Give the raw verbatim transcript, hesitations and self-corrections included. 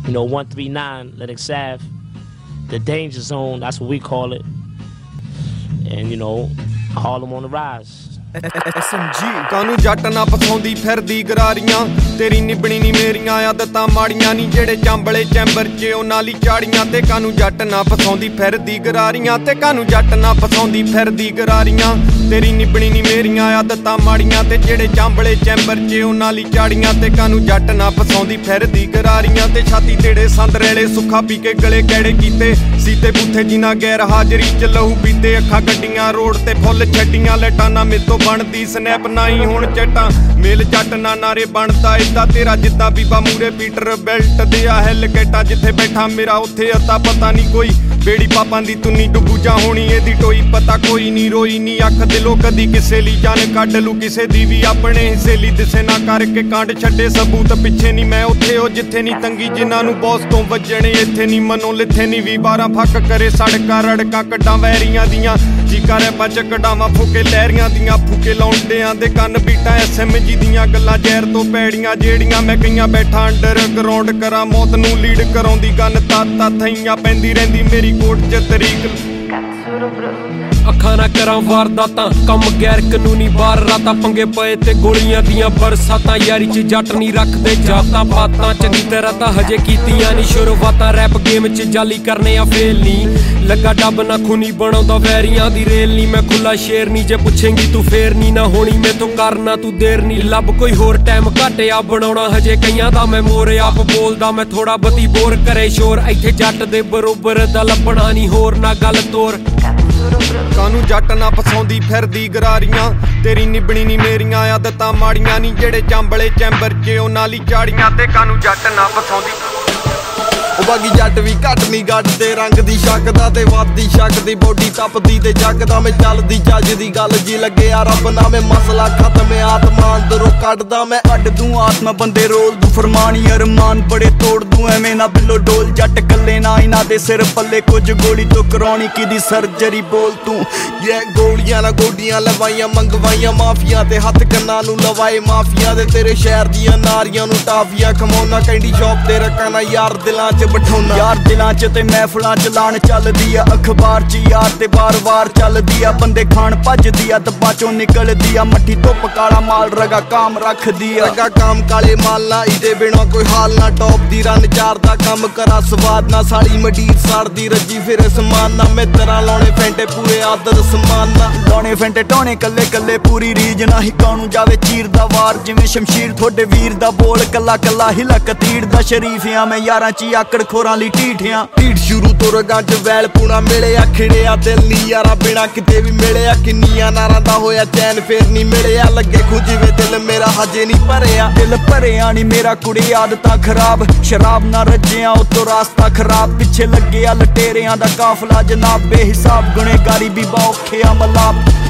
You know, one three nine, Lennox Ave, the danger zone, that's what we call it. And, you know, Harlem on the rise. S M G ਕਾਨੂੰ ਜੱਟ ਨਾ ਫਸਾਉਂਦੀ ਫਿਰਦੀ ਗਰਾਰੀਆਂ ਤੇਰੀ ਨਿਬਣੀ ਨੀ ਮੇਰੀਆਂ ਆਦਤਾਂ ਮਾੜੀਆਂ ਨੀ ਜਿਹੜੇ ਚਾਂਬਲੇ ਚੈਂਬਰ 'ਚ ਉਹਨਾਂ ਲਈ ਚਾੜੀਆਂ ਤੇ ਕਾਨੂੰ ਜੱਟ ਨਾ ਫਸਾਉਂਦੀ ਫਿਰਦੀ ਗਰਾਰੀਆਂ ਤੇ ਕਾਨੂੰ ਜੱਟ ਨਾ ਫਸਾਉਂਦੀ ਫਿਰਦੀ ਗਰਾਰੀਆਂ ਤੇਰੀ ਨਿਬਣੀ ਨੀ ਮੇਰੀਆਂ ਆਦਤਾਂ ਮਾੜੀਆਂ ਤੇ ਜਿਹੜੇ ਚਾਂਬਲੇ ਚੈਂਬਰ 'ਚ ਉਹਨਾਂ ਲਈ ਚਾੜੀਆਂ ਤੇ ਕਾਨੂੰ ਜੱਟ ਨਾ ਫਸਾਉਂਦੀ ਫਿਰਦੀ ਗਰਾਰੀਆਂ ਤੇ ਛਾਤੀ ਤੇੜੇ ਸੰਦਰੇਲੇ ਸੁੱਖਾ ਪੀ ਕੇ ਗਲੇ ਗੈੜੇ ਕੀਤੇ ਸੀਤੇ ਬੂਥੇ ਜਿਨਾ ਗੈਰ ਹਾਜ਼ਰੀ 'ਚ ਲਹੂ ਪੀਤੇ ਅੱਖਾਂ ਗੱਡੀਆਂ ਰੋਡ ਤੇ ਫੁੱਲ ਛੱਡੀਆਂ ਲਟਾਨਾ ਮੇਤੋਂ ਬਣਦੀ ਸਨੈਪ ਨਾਈ ਹੁਣ ਚਟਾਂ ਮੇਲ ਜੱਟ ਨਾ ਨਾਰੇ ਬਣਦਾ ਏਦਾਂ ਤੇਰਾ ਜਿੱਦਾਂ ਬੀਬਾ ਮੂਰੇ ਪੀਟਰ ਬੈਲਟ ਦੇ ਆ ਹੈਲ ਕੈਟਾ ਜਿੱਥੇ ਬੈਠਾ ਮੇਰਾ ਉੱਥੇ ਅਤਾ ਪਤਾ ਨਹੀਂ ਕੋਈ ਬੇੜੀ ਪਾਪਾਂ ਦੀ ਤੁੰਨੀ ਡੁੱਬੂ ਜਾ ਹੋਣੀ ਇਹਦੀ ਟੋਈ ਪਤਾ ਕੋਈ ਨਹੀਂ ਰੋਈ ਨਹੀਂ ਅੱਖ ਦਿਲੋਂ ਕਦੀ ਕਿਸੇ ਲਈ ਜਾਨ ਕੱਢ ਲੂ ਕਿਸੇ ਦੀ ਵੀ ਆਪਣੇ ਹਿੱਸੇ ਲਈ ਦਿਸੇ ਨਾ ਕਰਕੇ ਕਾਂਡ ਛੱਡੇ ਸਬੂਤ ਪਿੱਛੇ ਨਹੀਂ ਮੈਂ ਉੱਥੇ ਉਹ ਜਿੱਥੇ ਨਹੀਂ ਤੰਗੀ ਜਿਨ੍ਹਾਂ ਨੂੰ ਬੌਸ ਤੋਂ ਵੱਜਣੇ ਇੱਥੇ ਨਹੀਂ ਮਨੋਂ ਲਿੱਥੇ ਨਹੀਂ ਵੀ ਬਾਰਾਂ ਫੱਕ ਕਰੇ ਸੜਕਾਂ ਰੜਕਾਂ ਕੱਢਾਂ ਵੈਰੀਆਂ ਦੀਆਂ ਚੀਕਾਂ ਰੈਪਾਂ ਚ ਕਢਾਵਾਂ ਫੂਕੇ ਲਹਿਰੀਆਂ ਦੀਆਂ ਫੂਕੇ ਲਾਉਂਦਿਆਂ ਦੇ ਕੰਨ ਬੀਟਾਂ ਐਸ ਐਮ ਜੀ ਦੀਆਂ ਗੱਲਾਂ ਜ਼ਹਿਰ ਤੋਂ ਪੈੜੀਆਂ ਜਿਹੜੀਆਂ ਮੈਂ ਕਈਆਂ ਬੈਠਾ ਅੰਡਰ ਗਰਾਊਂਡ ਕਰਾਂ ਮੌਤ ਨੂੰ ਲੀਡ ਕਰਾਉਂਦੀ ਗੰਨ ਤੱਤ ਤੱਤ ਥਈਆਂ ਪੈਂਦੀ ਰਹਿੰਦੀ ਮੇਰੀ ਕੋਟ ਚ ਤਰੀਕ ਅੱਖਾਂ ਨਾ ਕਰਾਂ ਵਾਰਦਾਤਾਂ ਕੰਮ ਗੈਰ ਕਾਨੂੰਨੀ ਬਾਹਰ ਰਾਤਾਂ ਪੰਗੇ ਪਏ ਤੇ ਗੋਲੀਆਂ ਦੀਆਂ ਬਰਸਾਤਾਂ ਯਾਰੀ ਚ ਜੱਟ ਨਹੀਂ ਰੱਖਦੇ ਜਾਤਾਂ ਪਾਤਾਂ ਚੰਗੀ ਤਰ੍ਹਾਂ ਤਾਂ ਹਜੇ ਕੀਤੀਆਂ ਨਹੀਂ ਸ਼ੁਰੂਆਤਾਂ ਰੈਪ ਗੇਮ ਚ ਜਾਲੀ ਕਰਨੇ ਆ ਫੇਲ ਨਹੀਂ ਲੱਗਾ ਡੱਬ ਨਾ ਖੂਨੀ ਬਣਾਉਂਦਾ ਵੈਰੀਆਂ ਦੀ ਰੇਲ ਨਹੀਂ ਮੈਂ ਖੁੱਲਾ ਸ਼ੇਰ ਨਹੀਂ ਜੇ ਪੁੱਛੇਂਗੀ ਤੂੰ ਫੇਰ ਨਹੀਂ ਨਾ ਹੋਣੀ ਮੈਥੋਂ ਕਰਨਾ ਤੂੰ ਦੇਰ ਨਹੀਂ ਲੱਭ ਕੋਈ ਹੋਰ ਟਾਈਮ ਘਾਟਿਆ ਬਣਾਉਣਾ ਹਜੇ ਕਈਆਂ ਦਾ ਮੈਂ ਮੋਰ ਆਪ ਬੋਲਦਾ ਮੈਂ ਥੋੜਾ ਬਤੀ ਬੋਰ ਕਰੇ ਸ਼ੋਰ ਇੱਥੇ ਜੱਟ ਦੇ ਬਰੋਬਰ ਦਾ ਲੱਭਣਾ ਨਹੀਂ ਹੋਰ ਨਾ ਗੱਲ ਤੋਰ ਕਾਨੂੰ ਜੱਟ ਨਾ ਫਸਾਉਂਦੀ ਫਿਰਦੀ ਗਰਾਰੀਆਂ ਤੇਰੀ ਨਿਬਣੀ ਨੀ ਮੇਰੀਆਂ ਆਦਤਾਂ ਮਾੜੀਆਂ ਨੀ ਜਿਹੜੇ ਚਾਂਬਲੇ ਚੈਂਬਰ 'ਚ ਉਹਨਾਂ ਲਈ ਚਾੜੀਆਂ ਤੇ ਕਾਨੂੰ ਜੱਟ ਨਾ ਫਸਾਉਂਦੀ ਉਹ ਬਾਗੀ ਜੱਟ ਵੀ ਘੱਟ ਨਹੀਂ ਗੱਡਦੇ ਰੰਗ ਦੀ ਸ਼ੱਕਦਾ ਤੇ ਵੱਧਦੀ ਸ਼ੱਕ ਦੀ ਬੋਡੀ ਤਪਦੀ ਤੇ ਜੱਗਦਾ ਮੈਂ ਚੱਲਦੀ ਚੱਜ ਦੀ ਗੱਲ ਜੀ ਲੱਗਿਆ ਰੱਬ ਨਾ ਮੈਂ ਮਸਲਾ ਖਤਮ ਆਤਮਾ ਅੰਦਰੋਂ ਕੱਢਦਾ ਮੈਂ ਕੱਢ ਦੂੰ ਆਤਮਾ ਬੰਦੇ ਰੋਲ ਦੂੰ ਫਰਮਾਨੀ ਅਰਮਾਨ ਬੜੇ ਤੋੜ ਦੂੰ ਐਵੇਂ ਨਾ ਬਿੱਲੋ ਡੋਲ ਜੱਟ ਕੱਲੇ ਨਾ ਇਹਨਾਂ ਦੇ ਸਿਰ ਪੱਲੇ ਕੁਝ ਗੋਲੀ ਤੋਂ ਕਰਾਉਣੀ ਕਿਦੀ ਸਰਜਰੀ ਬੋਲ ਤੂੰ ਯੇ ਗੋਲੀਆਂ ਨਾ ਗੋਡੀਆਂ ਲਵਾਈਆਂ ਮੰਗਵਾਈਆਂ ਮਾਫੀਆਂ ਤੇ ਹੱਥ ਕੰਨਾਂ ਨੂੰ ਲਵਾਏ ਮਾਫੀਆਂ ਦੇ ਤੇਰੇ ਸ਼ਹਿਰ ਦੀਆਂ ਨਾਰੀਆਂ ਨੂੰ ਟਾਫੀਆਂ ਖਮਾਉਣਾ ਕੈਂਡੀ ਸ਼ੌਪ ਤੇ ਰੱਖਾਂ ਨਾ ਯਾਰ ਦਿਲਾਂ 'ਚ ਬਿਠਾਉਣਾ ਯਾਰ ਦਿਲਾਂ 'ਚ ਤੇ ਮਹਿਫਲਾਂ 'ਚ ਲਾਣ ਚੱਲਦੀ ਆ ਅਖਬਾਰ 'ਚ ਯਾਰ ਤੇ ਵਾਰ-ਵਾਰ ਚੱਲਦੀ ਆ ਬੰਦੇ ਖਾਣ ਭੱਜਦੀ ਆ ਦੱਬਾਂ 'ਚੋਂ ਨਿਕਲਦੀ ਆ ਮੱਠੀ ਧੁੱਪ ਕਾਲਾ ਮਾਲ ਰਗਾ ਕਾਮ ਰੱਖਦੀ ਆ ਰਗਾ ਕਾਮ ਕਾਲੇ ਮਾਲ ਨਾ ਇਹਦੇ ਬਿਨਾਂ ਕੋਈ ਹਾਲ ਨਾ ਟੌਪ ਦੀ ਰਨ ਚਾਰ ਦਾ ਕੰਮ ਕਰਾ ਸਵਾਦ ਨਾ ਸਾਲੀ ਮਡੀਰ ਸਾੜਦੀ ਰੱਜੀ ਫਿਰ ਸਮਾਨ ਨਾ ਮਿੱਤਰਾਂ ਲਾਉਣੇ ਫੈਂਟੇ ਪੂਰੇ ਆਦਰ ਸਮਾਨ ਨਾ ਲਾਉਣੇ ਫੈਂਟੇ ਟੋਣੇ ਕੱਲੇ ਕੱਲੇ ਪੂਰੀ ਰੀਜ ਨਾ ਹੀ ਕਾਨੂੰ ਜਾਵੇ ਚੀਰ ਦਾ ਵਾਰ ਜਿਵੇਂ ਸ਼ਮਸ਼ੀਰ ਤੁਹਾਡੇ ਵੀਰ ਦਾ ਬੋਲ ਕੱਲਾ ਕੱਲਾ ਹਿਲਾ ਕਤੀੜ ਦਾ ਸ਼ਰੀਫਿਆਂ ਮੈਂ ਯਾਰਾਂ 'ਚ ਆਕੜ ਖੋਰਾਂ ਲਈ ਢੀਠਿਆਂ ਢੀਠ ਸ਼ੁਰੂ ਤੋਂ ਰਗਾਂ 'ਚ ਵੈਲ ਪੂਣਾ ਮਿਲਿਆ ਖਿੜਿਆ ਦਿਲ ਨਹੀਂ ਯਾਰਾ ਬਿਨਾ ਕਿਤੇ ਵੀ ਮਿਲਿਆ ਕਿੰਨੀਆਂ ਨਾਰਾਂ ਦਾ ਹੋਇਆ ਚੈਨ ਫੇਰ ਨਹੀਂ ਮਿਲਿਆ ਲੱਗੇ ਖੁਜਵੇਂ ਦਿਲ ਮੇਰਾ ਹਜੇ ਨਹੀਂ ਭਰਿਆ ਦਿਲ ਭਰਿਆ ਨਹੀਂ ਮੇਰਾ ਕੁੜੀ ਆਦਤਾਂ ਖਰਾਬ ਸ਼ਰਾਬ ਨਾ ਰੱਜਿਆ ਉਤੋਂ ਰਾਸਤਾ ਖਰਾਬ ਪਿੱਛੇ ਲੱਗਿਆ ਲਟੇਰਿਆਂ ਦਾ ਕਾਫਲਾ ਜਨਾਬ ਬੇਹਿਸਾਬ ਗੁਨੇਗਾਰੀ ਵੀ ਬੌਖਿਆ ਮਲਾਪ